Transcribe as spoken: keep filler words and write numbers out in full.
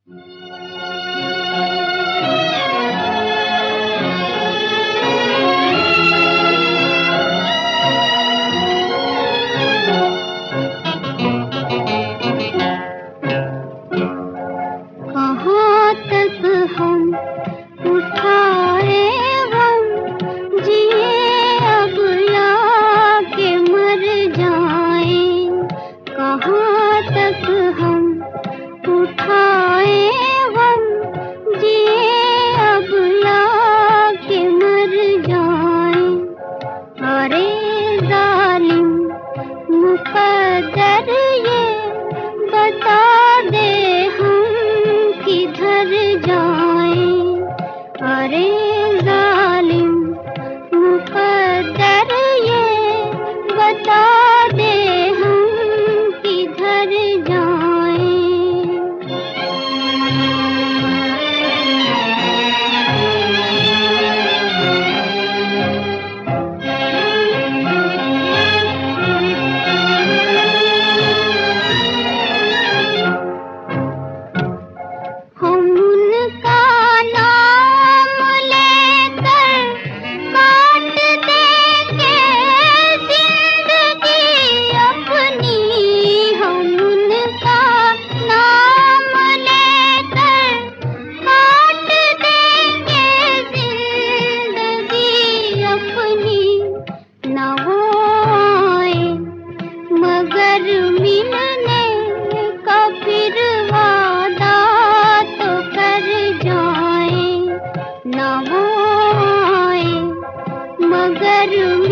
कहाँ तक हम उठाए गम, जिए अब या के मर जाएं। कहाँ तक हम उठाए गम, जिए अब या के मर जाएं। अरे जालिम मुक़द्दर ये बता दे हम किधर जाएं। अरे जालिम मुक़द्दर ये बता दे हम किधर जाएं। हम उनका नाम लेकर काट देंगे जिंदगी अपनी। हम उनका नाम लेकर काट देंगे जिंदगी अपनी। न वो आए मगर मिलने का फिर वादा तो कर जाएं। न वो आए मगर